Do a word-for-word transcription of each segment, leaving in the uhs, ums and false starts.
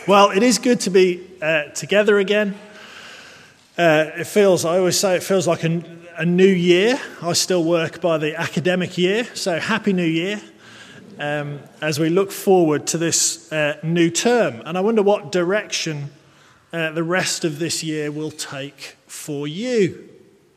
Well, it is good to be uh, together again. Uh, it feels, I always say it feels like a, a new year. I still work by the academic year, so happy new year um, as we look forward to this uh, new term. And I wonder what direction uh, the rest of this year will take for you.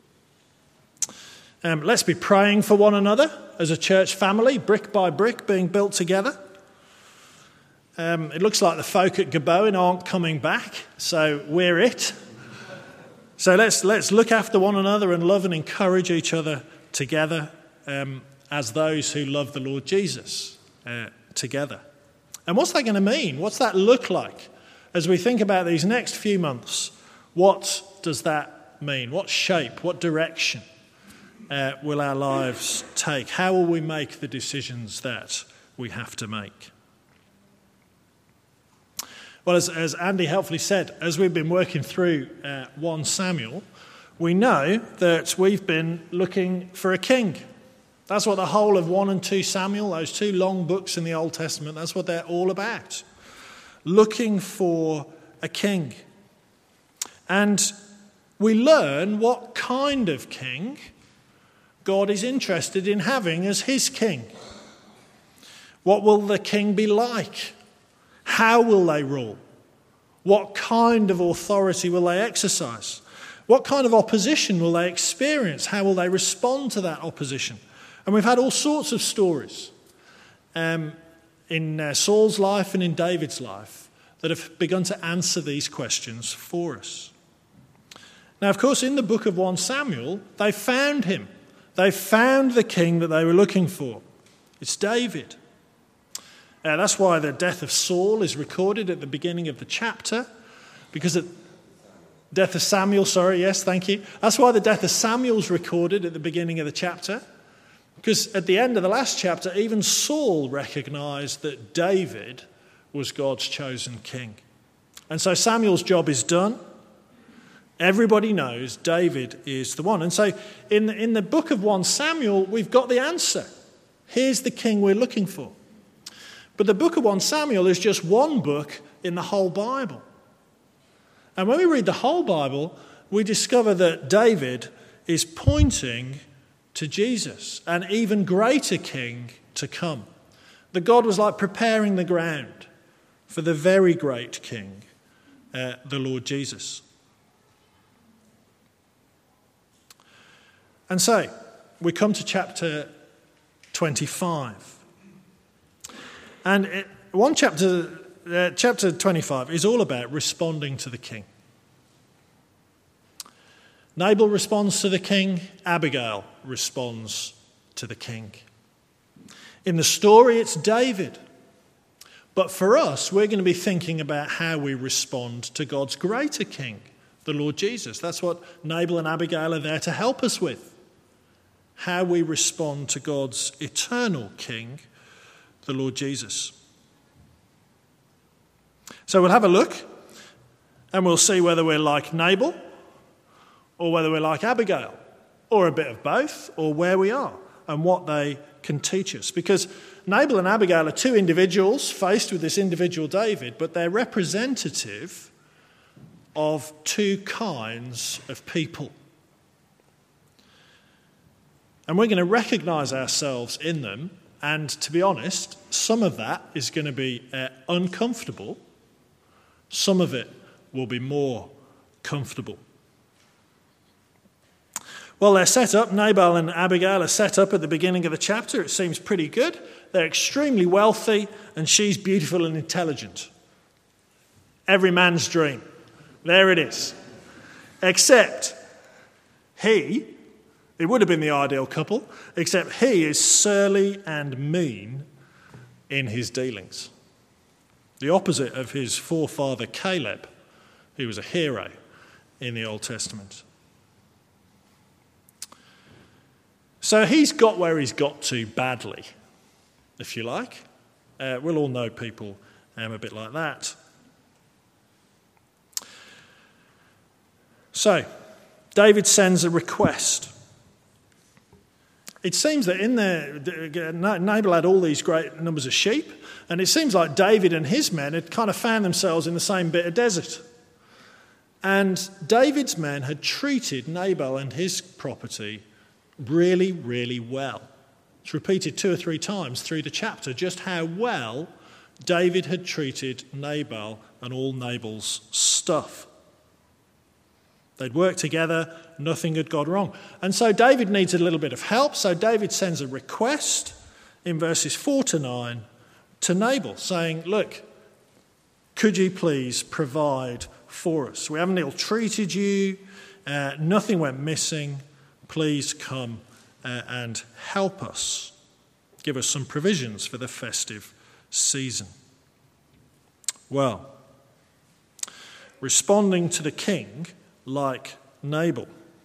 Um, let's be praying for one another as a church family, brick by brick, being built together. Um, it looks like the folk at Gabowen aren't coming back, so we're it. So let's let's look after one another and love and encourage each other together um, as those who love the Lord Jesus uh, together. And what's that going to mean? What's that look like as we think about these next few months? What does that mean? What shape, what direction uh, will our lives take? How will we make the decisions that we have to make? Well, as, as Andy helpfully said, as we've been working through uh, First Samuel, we know that we've been looking for a king. That's what the whole of First and Second Samuel, those two long books in the Old Testament, that's what they're all about. Looking for a king. And we learn what kind of king God is interested in having as his king. What will the king be like? How will they rule? What kind of authority will they exercise? What kind of opposition will they experience? How will they respond to that opposition? And we've had all sorts of stories um, in uh, Saul's life and in David's life that have begun to answer these questions for us. Now, of course, in the book of First Samuel, they found him. They found the king that they were looking for. It's David. Uh, that's why the death of Saul is recorded at the beginning of the chapter, because the death of Samuel, sorry, yes, thank you. That's why the death of Samuel is recorded at the beginning of the chapter, because at the end of the last chapter, even Saul recognised that David was God's chosen king. And so Samuel's job is done. Everybody knows David is the one. And so in, in the book of First Samuel, we've got the answer. Here's the king we're looking for. But the book of First Samuel is just one book in the whole Bible. And when we read the whole Bible, we discover that David is pointing to Jesus, an even greater king to come. That God was like preparing the ground for the very great king, uh, the Lord Jesus. And so, we come to chapter twenty-five. And it, one chapter, uh, chapter twenty-five, is all about responding to the king. Nabal responds to the king. Abigail responds to the king. In the story, it's David. But for us, we're going to be thinking about how we respond to God's greater king, the Lord Jesus. That's what Nabal and Abigail are there to help us with. How we respond to God's eternal king, the Lord Jesus. So we'll have a look and we'll see whether we're like Nabal or whether we're like Abigail or a bit of both or where we are and what they can teach us. Because Nabal and Abigail are two individuals faced with this individual David, but they're representative of two kinds of people. And we're going to recognise ourselves in them. And to be honest, some of that is going to be uh, uncomfortable. Some of it will be more comfortable. Well, they're set up. Nabal and Abigail are set up at the beginning of the chapter. It seems pretty good. They're extremely wealthy, and she's beautiful and intelligent. Every man's dream. There it is. Except he... It would have been the ideal couple, except he is surly and mean in his dealings. The opposite of his forefather Caleb, who was a hero in the Old Testament. So he's got where he's got to badly, if you like. Uh, we'll all know people um, a bit like that. So, David sends a request. It seems that in there, Nabal had all these great numbers of sheep, and it seems like David and his men had kind of found themselves in the same bit of desert. And David's men had treated Nabal and his property really, really well. It's repeated two or three times through the chapter just how well David had treated Nabal and all Nabal's stuff. They'd worked together, nothing had gone wrong. And so David needs a little bit of help, so David sends a request in verses four to nine to Nabal, saying, look, could you please provide for us? We haven't ill-treated you, uh, nothing went missing, please come uh, and help us. Give us some provisions for the festive season. Well, responding to the king like Nabal.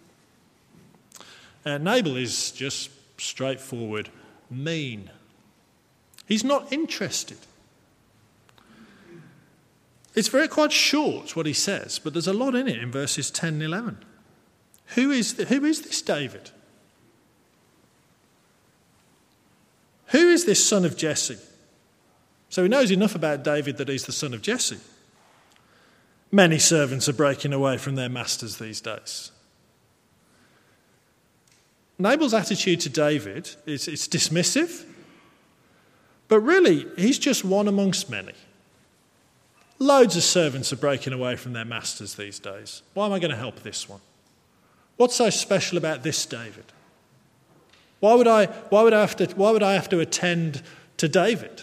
Uh, Nabal is just straightforward mean. He's not interested. It's very quite short what he says, but there's a lot in it in verses ten and eleven. Who is, the, who is this David? Who is this son of Jesse? So he knows enough about David that he's the son of Jesse. Many servants are breaking away from their masters these days. Nabal's attitude to David is it's dismissive, but really he's just one amongst many. Loads of servants are breaking away from their masters these days. Why am I going to help this one? What's so special about this David? Why would I, why would I have to, why would I have to attend to David?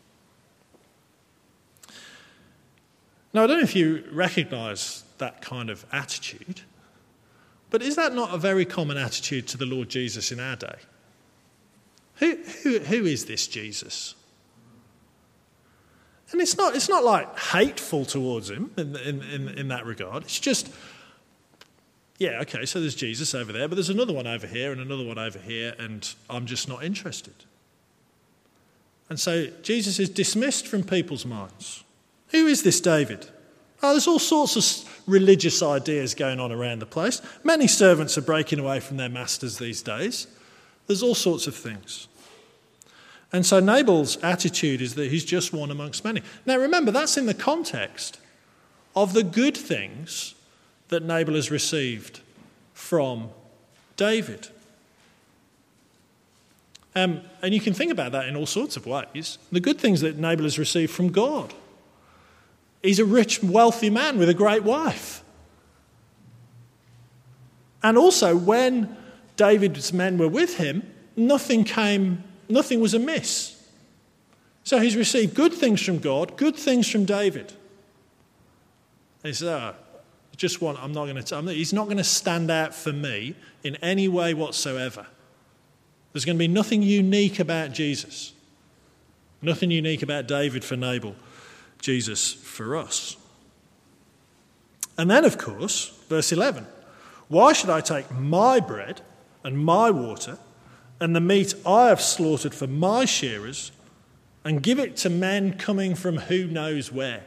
Now, I don't know if you recognise that kind of attitude, but is that not a very common attitude to the Lord Jesus in our day? Who, who, who is this Jesus? And it's not, it's not like hateful towards him in, in, in, in that regard. It's just, yeah, okay, so there's Jesus over there, but there's another one over here and another one over here, and I'm just not interested. And so Jesus is dismissed from people's minds. Who is this David? Oh, there's all sorts of religious ideas going on around the place. Many servants are breaking away from their masters these days. There's all sorts of things. And so Nabal's attitude is that he's just one amongst many. Now remember, that's in the context of the good things that Nabal has received from David. Um, and you can think about that in all sorts of ways. The good things that Nabal has received from God. He's a rich, wealthy man with a great wife. And also, when David's men were with him, nothing came, nothing was amiss. So he's received good things from God, good things from David. He says, oh, just one, I'm not going to, I'm, he's not going to stand out for me in any way whatsoever. There's going to be nothing unique about Jesus. Nothing unique about David for Nabal. Jesus for us. And then, of course, verse eleven. Why should I take my bread and my water and the meat I have slaughtered for my shearers and give it to men coming from who knows where?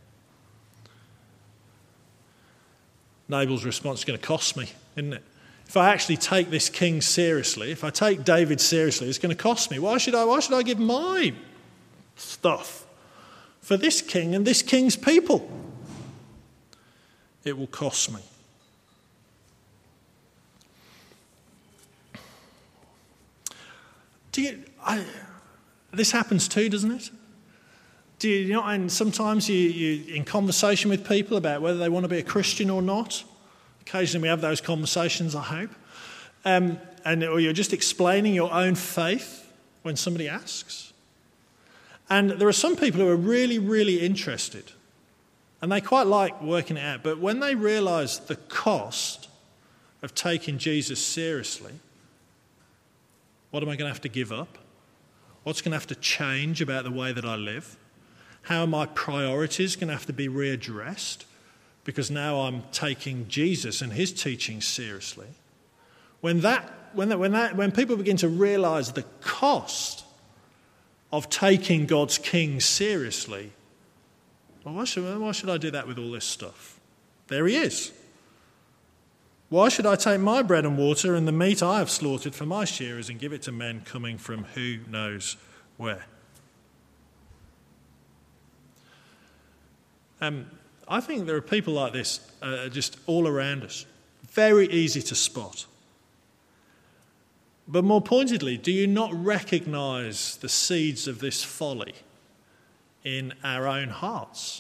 Nabal's response is going to cost me, isn't it? If I actually take this king seriously, if I take David seriously, it's going to cost me. Why should I, why should I give my stuff for this king and this king's people? It will cost me. Do you, I, this happens too, doesn't it? Do you, you know, and sometimes you, you in conversation with people about whether they want to be a Christian or not. Occasionally we have those conversations, I hope. Um, and or you're just explaining your own faith when somebody asks. And there are some people who are really, really interested, and they quite like working it out, but when they realise the cost of taking Jesus seriously, what am I going to have to give up? What's going to have to change about the way that I live? How are my priorities going to have to be readdressed? Because now I'm taking Jesus and his teaching seriously. When that, when that, when that, when people begin to realise the cost of taking God's king seriously, well, why should, why should I do that with all this stuff? There he is. Why should I take my bread and water and the meat I have slaughtered for my shearers and give it to men coming from who knows where? Um, I think there are people like this uh, just all around us. Very easy to spot. But more pointedly, do you not recognise the seeds of this folly in our own hearts?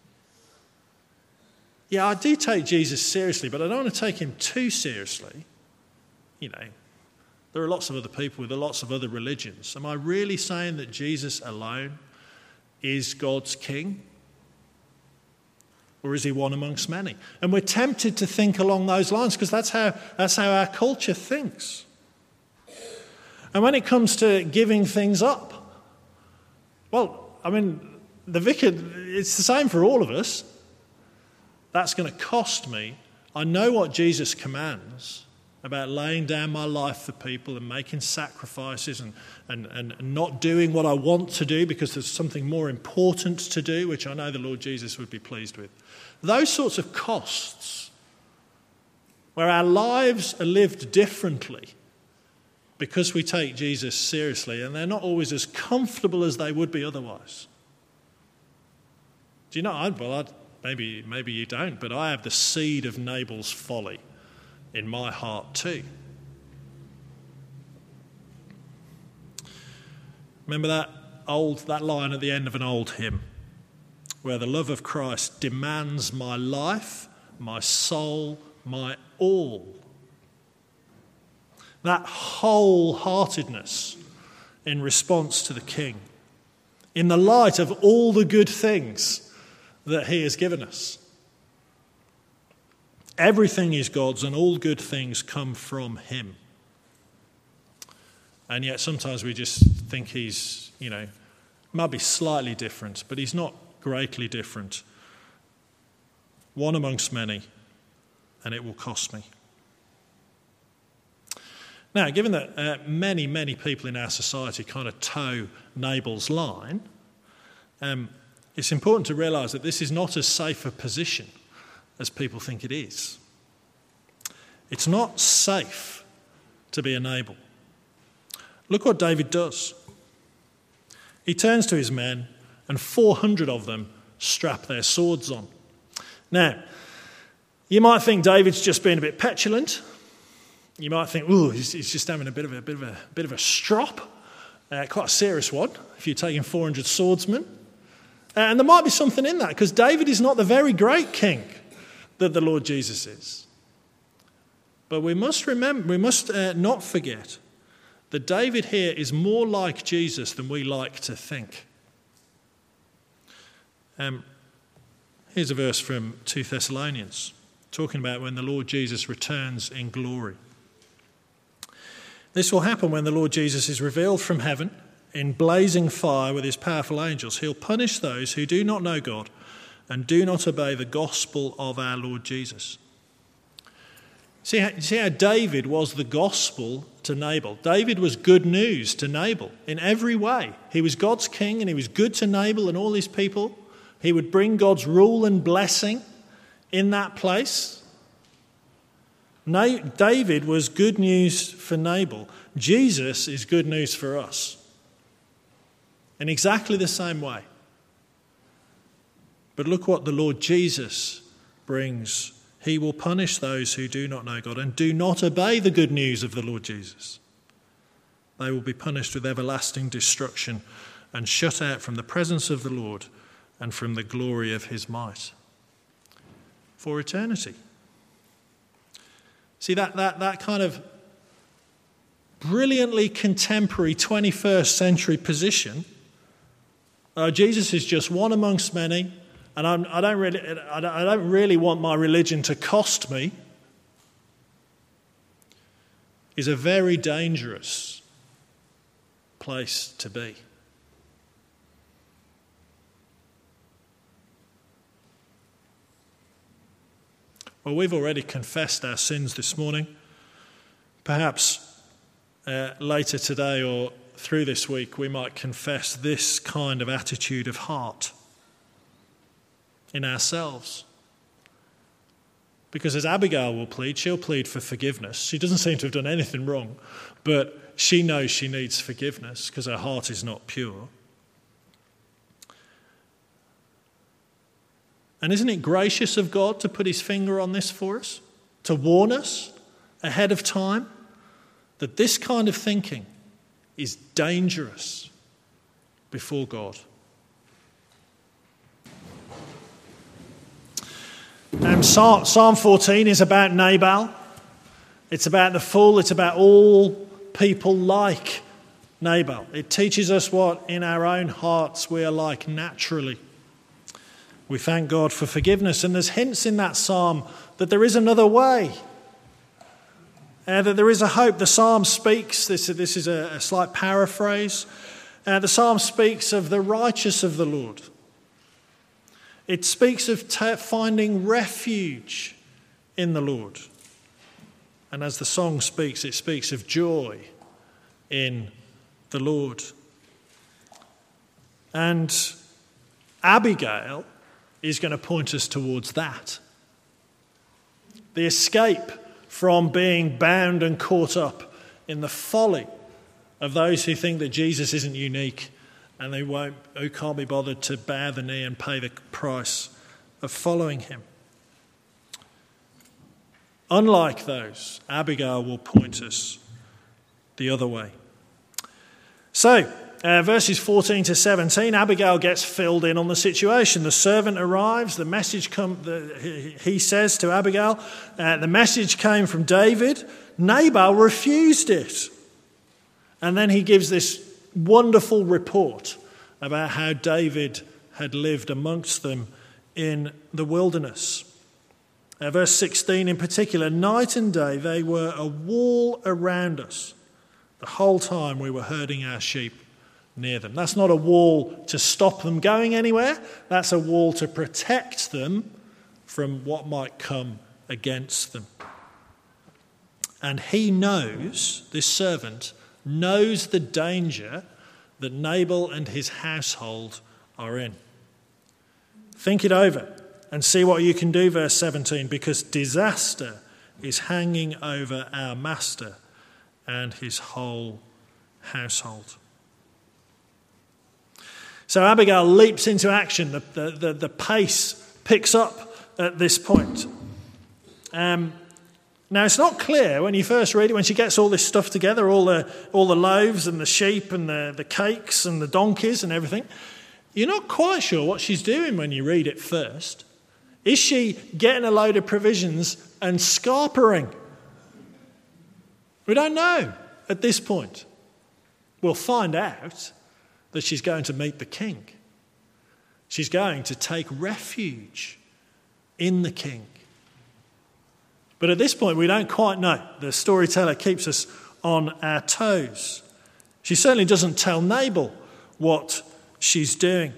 Yeah, I do take Jesus seriously, but I don't want to take him too seriously. You know, there are lots of other people with lots of other religions. Am I really saying that Jesus alone is God's king? Or is he one amongst many? And we're tempted to think along those lines because that's how, that's how our culture thinks. And when it comes to giving things up, well, I mean, the vicar, it's the same for all of us. That's going to cost me. I know what Jesus commands about laying down my life for people and making sacrifices and, and, and not doing what I want to do because there's something more important to do, which I know the Lord Jesus would be pleased with. Those sorts of costs, where our lives are lived differently because we take Jesus seriously, and they're not always as comfortable as they would be otherwise. Do you know, I, well, I'd, maybe, maybe you don't, but I have the seed of Nabal's folly in my heart too. Remember that old that line at the end of an old hymn, where the love of Christ demands my life, my soul, my all. That wholeheartedness in response to the King, in the light of all the good things that he has given us. Everything is God's and all good things come from him. And yet sometimes we just think he's, you know, might be slightly different, but he's not greatly different. One amongst many, and it will cost me. Now, given that uh, many, many people in our society kind of toe Nabal's line, um, it's important to realise that this is not as safe a position as people think it is. It's not safe to be a Nabal. Look what David does. He turns to his men, and four hundred of them strap their swords on. Now, you might think David's just being a bit petulant. You might think, ooh, he's, he's just having a bit of a bit of a bit of a strop, uh, quite a serious one if you're taking four hundred swordsmen. Uh, and there might be something in that, because David is not the very great king that the Lord Jesus is. But we must remember, we must uh, not forget that David here is more like Jesus than we like to think. Um, here's a verse from Second Thessalonians, talking about when the Lord Jesus returns in glory. This will happen when the Lord Jesus is revealed from heaven in blazing fire with his powerful angels. He'll punish those who do not know God and do not obey the gospel of our Lord Jesus. See how, see how David was the gospel to Nabal. David was good news to Nabal in every way. He was God's king and he was good to Nabal and all his people. He would bring God's rule and blessing in that place. Na- David was good news for Nabal. Jesus is good news for us in exactly the same way. But look what the Lord Jesus brings. He will punish those who do not know God and do not obey the good news of the Lord Jesus. They will be punished with everlasting destruction and shut out from the presence of the Lord and from the glory of his might for eternity. See, that, that, that kind of brilliantly contemporary twenty-first century position, uh, Jesus is just one amongst many, and I'm, I, don't really, I, don't, I don't really want my religion to cost me, is a very dangerous place to be. Well, we've already confessed our sins this morning. Perhaps uh, later today or through this week, we might confess this kind of attitude of heart in ourselves. Because as Abigail will plead, she'll plead for forgiveness. She doesn't seem to have done anything wrong, but she knows she needs forgiveness because her heart is not pure. And isn't it gracious of God to put his finger on this for us? To warn us ahead of time that this kind of thinking is dangerous before God. Um, Psalm fourteen is about Nabal. It's about the fool. It's about all people like Nabal. It teaches us what in our own hearts we are like naturally. We thank God for forgiveness. And there's hints in that psalm that there is another way. Uh, that there is a hope. The psalm speaks, this, this is a, a slight paraphrase. Uh, the psalm speaks of the righteous of the Lord. It speaks of t- finding refuge in the Lord. And as the song speaks, it speaks of joy in the Lord. And Abigail is going to point us towards that. The escape from being bound and caught up in the folly of those who think that Jesus isn't unique and they won't, who can't be bothered to bow the knee and pay the price of following him. Unlike those, Abigail will point us the other way. So, uh, verses fourteen to seventeen, Abigail gets filled in on the situation. The servant arrives, the message come, the, he says to Abigail, uh, the message came from David. Nabal refused it. And then he gives this wonderful report about how David had lived amongst them in the wilderness. Uh, verse sixteen in particular, night and day they were a wall around us the whole time we were herding our sheep near them. That's not a wall to stop them going anywhere. That's a wall to protect them from what might come against them. And he knows, this servant knows the danger that Nabal and his household are in. Think it over and see what you can do, verse seventeen, because disaster is hanging over our master and his whole household. So Abigail leaps into action. The, the, the, the pace picks up at this point. Um, now, it's not clear when you first read it, when she gets all this stuff together, all the all the loaves and the sheep and the, the cakes and the donkeys and everything, you're not quite sure what she's doing when you read it first. Is she getting a load of provisions and scarpering? We don't know at this point. We'll find out that she's going to meet the king. She's going to take refuge in the king. But at this point, we don't quite know. The storyteller keeps us on our toes. She certainly doesn't tell Nabal what she's doing.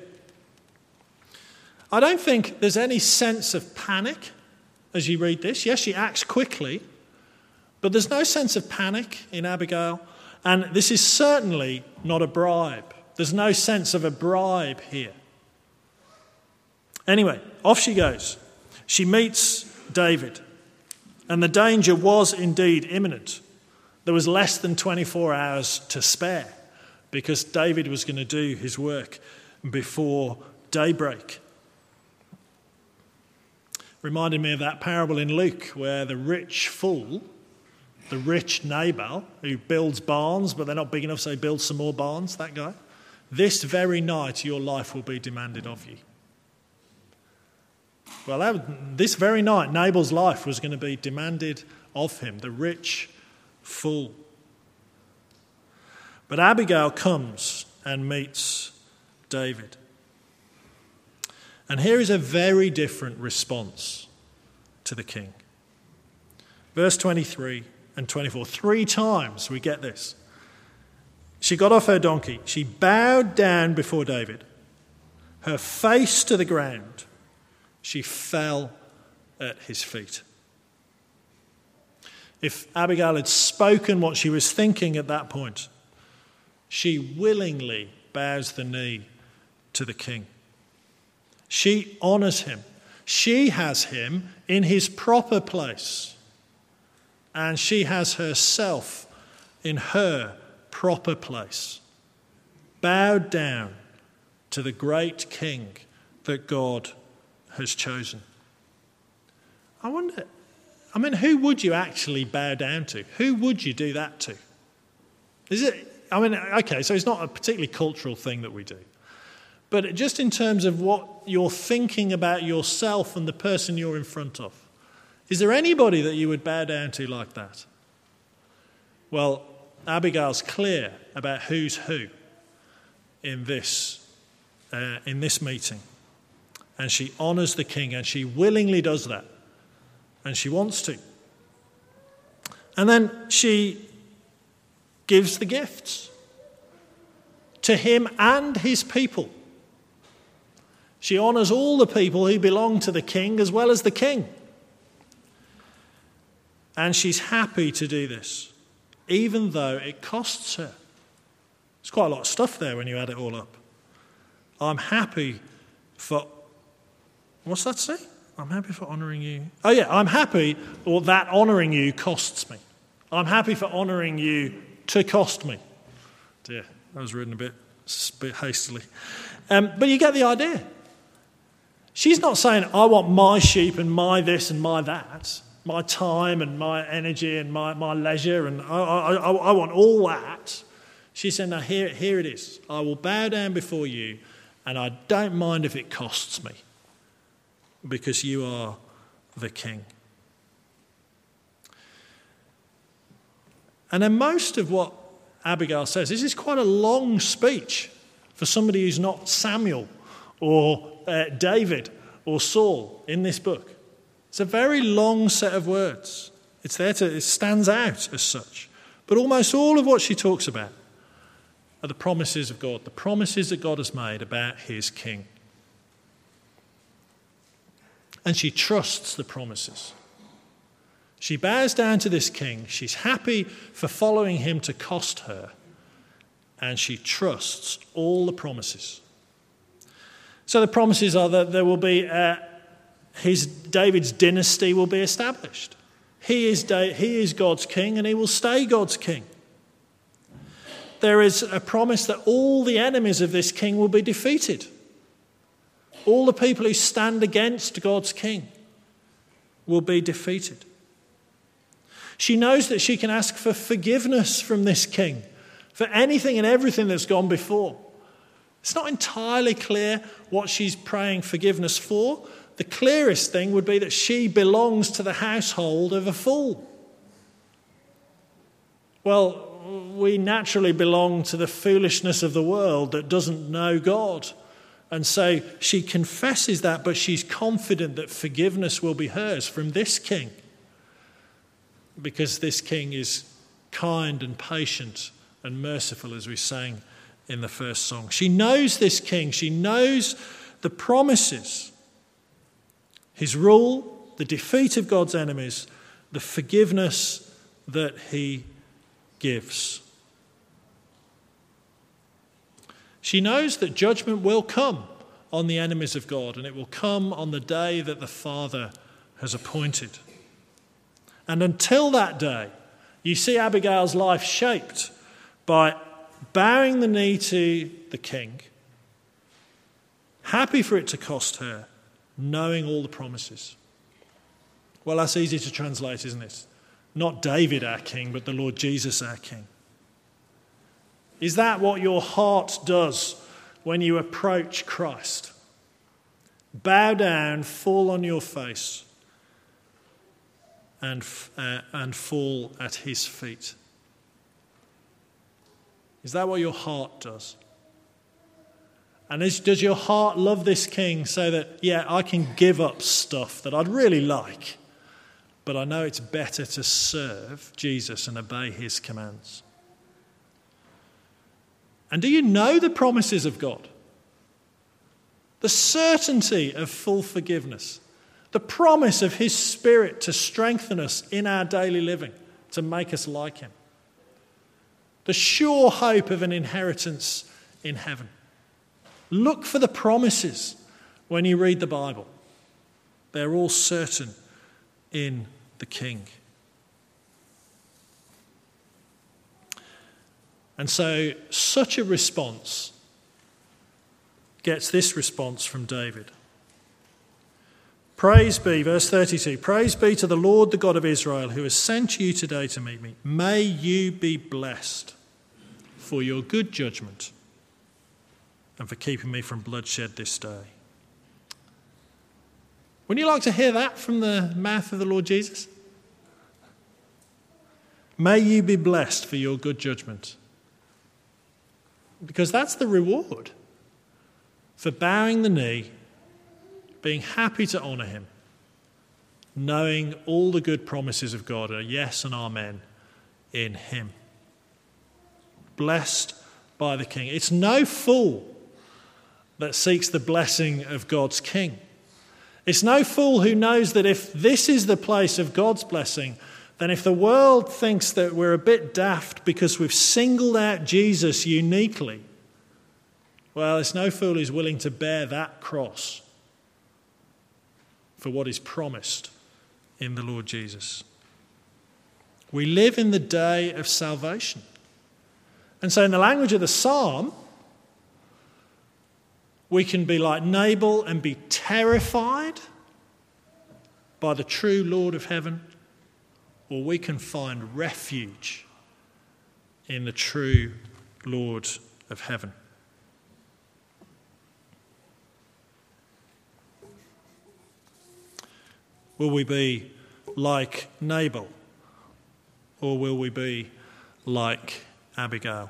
I don't think there's any sense of panic as you read this. Yes, she acts quickly, but there's no sense of panic in Abigail. And this is certainly not a bribe. There's no sense of a bribe here. Anyway, off she goes. She meets David. And the danger was indeed imminent. There was less than twenty-four hours to spare because David was going to do his work before daybreak. Reminded me of that parable in Luke where the rich fool, the rich Nabal, who builds barns, but they're not big enough, so he builds some more barns, that guy. This very night your life will be demanded of you. Well, that, this very night, Nabal's life was going to be demanded of him, the rich fool. But Abigail comes and meets David. And here is a very different response to the king. Verse twenty-three and twenty-four, three times we get this. She got off her donkey. She bowed down before David, her face to the ground. She fell at his feet. If Abigail had spoken what she was thinking at that point, she willingly bows the knee to the king. She honours him. She has him in his proper place, and she has herself in her proper place, bowed down to the great King that God has chosen. I wonder, I mean, who would you actually bow down to? Who would you do that to? Is it, I mean, okay, so it's not a particularly cultural thing that we do. But just in terms of what you're thinking about yourself and the person you're in front of, is there anybody that you would bow down to like that? Well, Abigail's clear about who's who in this, uh, in this meeting. And she honours the king, and she willingly does that. And she wants to. And then she gives the gifts to him and his people. She honours all the people who belong to the king as well as the king. And she's happy to do this, even though it costs her. There's quite a lot of stuff there when you add it all up. I'm happy for... What's that say? I'm happy for honouring you. Oh yeah, I'm happy, or that honouring you costs me. I'm happy for honouring you to cost me. Dear, that was written a bit, a bit hastily. Um, but you get the idea. She's not saying, I want my sheep and my this and my that, my time and my energy and my, my leisure, and I, I, I, I want all that. She's saying, no, here, here it is. I will bow down before you, and I don't mind if it costs me, because you are the king. And then most of what Abigail says, this is quite a long speech for somebody who's not Samuel or uh, David or Saul in this book. It's a very long set of words. It's there to, it stands out as such. But almost all of what she talks about are the promises of God, the promises that God has made about his king. And she trusts the promises. She bows down to this king. She's happy for following him to cost her. And she trusts all the promises. So the promises are that there will be, uh, his David's dynasty will be established. He is, da- he is God's king, and he will stay God's king. There is a promise that all the enemies of this king will be defeated. All the people who stand against God's king will be defeated. She knows that she can ask for forgiveness from this king for anything and everything that's gone before. It's not entirely clear what she's praying forgiveness for. The clearest thing would be that she belongs to the household of a fool. Well, we naturally belong to the foolishness of the world that doesn't know God. And so she confesses that, but she's confident that forgiveness will be hers from this king, because this king is kind and patient and merciful, as we sang in the first song. She knows this king. She knows the promises, his rule, the defeat of God's enemies, the forgiveness that he gives. She knows that judgment will come on the enemies of God, and it will come on the day that the Father has appointed. And until that day, you see Abigail's life shaped by bowing the knee to the king, happy for it to cost her, knowing all the promises. Well, that's easy to translate, isn't it? Not David our king, but the Lord Jesus our king. Is that what your heart does when you approach Christ? Bow down, fall on your face, and, uh, and fall at his feet. Is that what your heart does? And is, does your heart love this king so that, yeah, I can give up stuff that I'd really like, but I know it's better to serve Jesus and obey his commands? And do you know the promises of God? The certainty of full forgiveness. The promise of his Spirit to strengthen us in our daily living, to make us like him. The sure hope of an inheritance in heaven. Look for the promises when you read the Bible. They're all certain in the King. And so such a response gets this response from David. Praise be, verse thirty-two, praise be to the Lord, the God of Israel, who has sent you today to meet me. May you be blessed for your good judgment and for keeping me from bloodshed this day. Wouldn't you like to hear that from the mouth of the Lord Jesus? May you be blessed for your good judgment. Because that's the reward for bowing the knee, being happy to honour him, knowing all the good promises of God are yes and amen in him. Blessed by the King. It's no fool that seeks the blessing of God's King. It's no fool who knows that if this is the place of God's blessing, then if the world thinks that we're a bit daft because we've singled out Jesus uniquely, well, it's no fool who's willing to bear that cross for what is promised in the Lord Jesus. We live in the day of salvation. And so in the language of the psalm, we can be like Nabal and be terrified by the true Lord of heaven, or we can find refuge in the true Lord of heaven. Will we be like Nabal, or will we be like Abigail?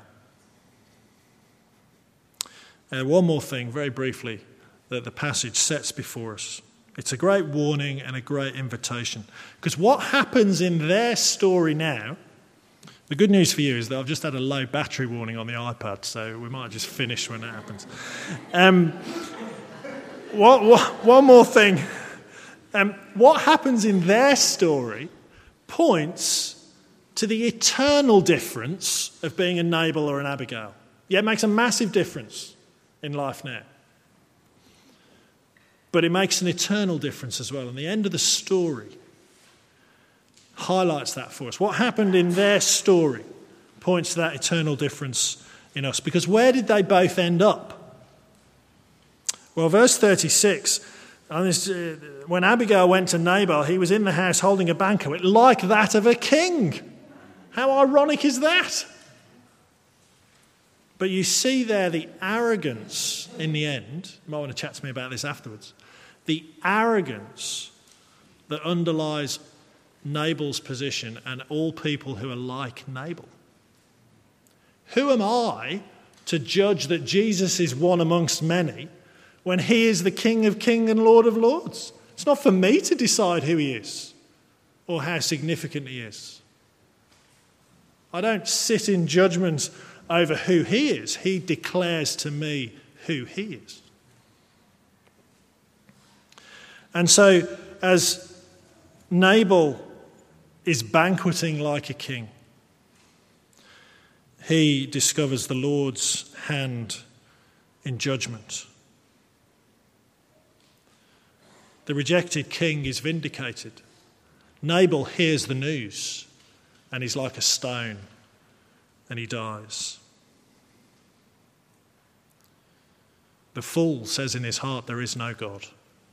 Uh, one more thing, very briefly, that the passage sets before us. It's a great warning and a great invitation. Because what happens in their story now, the good news for you is that I've just had a low battery warning on the iPad, so we might just finish when that happens. Um, what, what, one more thing. Um, what happens in their story points to the eternal difference of being a Nabal or an Abigail. Yeah, it makes a massive difference in life now. But it makes an eternal difference as well. And the end of the story highlights that for us. What happened in their story points to that eternal difference in us. Because where did they both end up? Well, verse thirty-six, and this, uh, when Abigail went to Nabal, he was in the house holding a banquet like that of a king. How ironic is that? But you see there the arrogance in the end. You might want to chat to me about this afterwards. The arrogance that underlies Nabal's position and all people who are like Nabal. Who am I to judge that Jesus is one amongst many when he is the King of Kings and Lord of Lords? It's not for me to decide who he is or how significant he is. I don't sit in judgment over who he is. He declares to me who he is. And so, as Nabal is banqueting like a king, he discovers the Lord's hand in judgment. The rejected king is vindicated. Nabal hears the news and he's like a stone and he dies. The fool says in his heart, there is no God.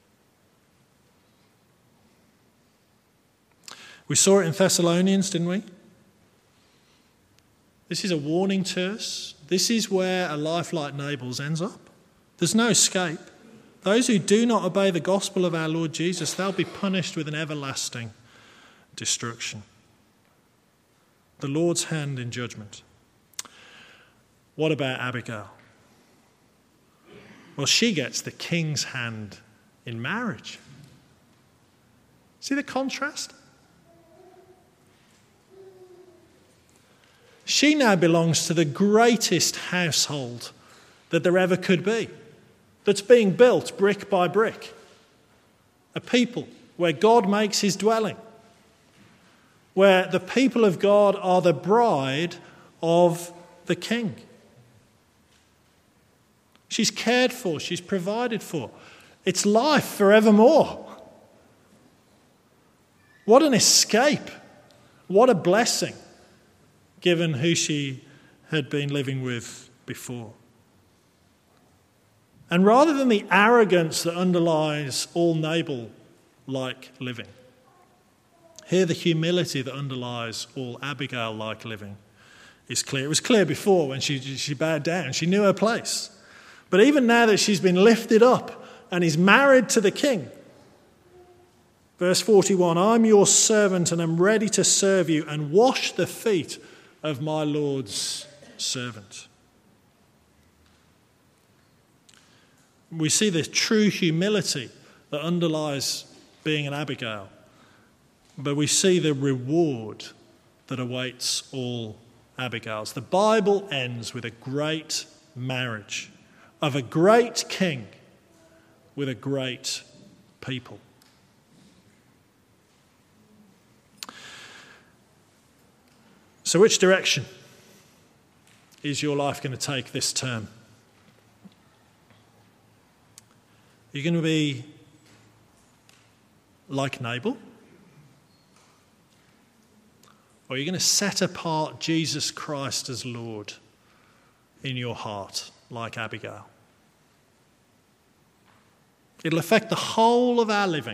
We saw it in Thessalonians, didn't we? This is a warning to us. This is where a life like Nabal's ends up. There's no escape. Those who do not obey the gospel of our Lord Jesus, they'll be punished with an everlasting destruction. The Lord's hand in judgment. What about Abigail? Well, she gets the king's hand in marriage. See the contrast? She now belongs to the greatest household that there ever could be, that's being built brick by brick. A people where God makes his dwelling, where the people of God are the bride of the king. She's cared for, she's provided for. It's life forevermore. What an escape. What a blessing, given who she had been living with before. And rather than the arrogance that underlies all Nabal-like living, here the humility that underlies all Abigail-like living is clear. It was clear before when she, she bowed down. She knew her place. But even now that she's been lifted up and is married to the king, verse forty-one, I'm your servant and am ready to serve you and wash the feet of my Lord's servant. We see the true humility that underlies being an Abigail, but we see the reward that awaits all Abigails. The Bible ends with a great marriage of a great king with a great people. So which direction is your life going to take this term? Are you going to be like Nabal? Or are you going to set apart Jesus Christ as Lord in your heart, like Abigail? It'll affect the whole of our living.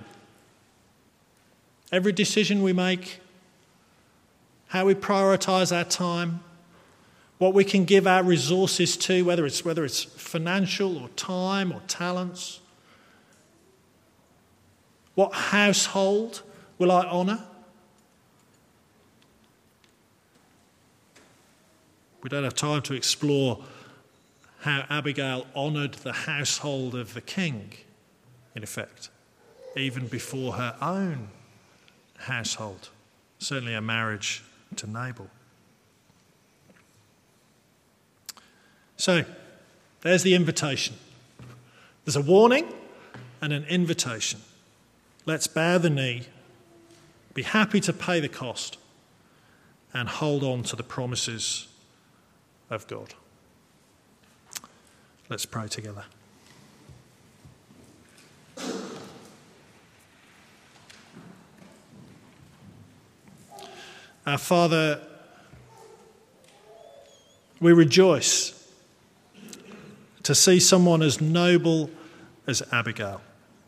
Every decision we make, how we prioritise our time, what we can give our resources to, whether it's, whether it's financial or time or talents. What household will I honour? We don't have time to explore how Abigail honoured the household of the king, in effect, even before her own household, certainly a marriage to Nabal. So, there's the invitation. There's a warning and an invitation. Let's bow the knee, be happy to pay the cost, and hold on to the promises of God. Let's pray together. Our Father, we rejoice to see someone as noble as Abigail.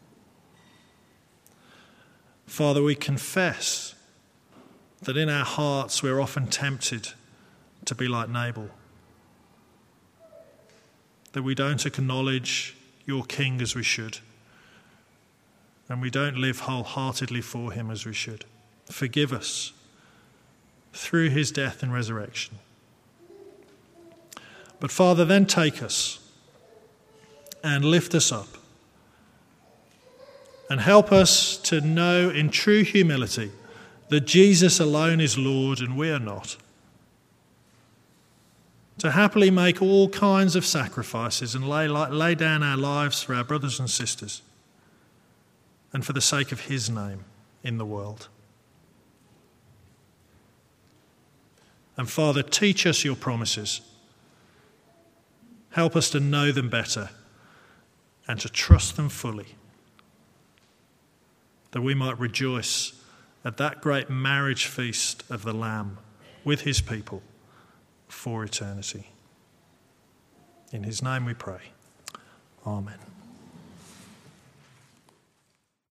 Father, we confess that in our hearts we're often tempted to be like Nabal, that we don't acknowledge your King as we should, and we don't live wholeheartedly for him as we should. Forgive us through his death and resurrection. But Father, then take us and lift us up and help us to know in true humility that Jesus alone is Lord and we are not. To happily make all kinds of sacrifices and lay, lay down our lives for our brothers and sisters and for the sake of his name in the world. And Father, teach us your promises. Help us to know them better and to trust them fully, that we might rejoice at that great marriage feast of the Lamb with his people for eternity. In his name we pray. Amen.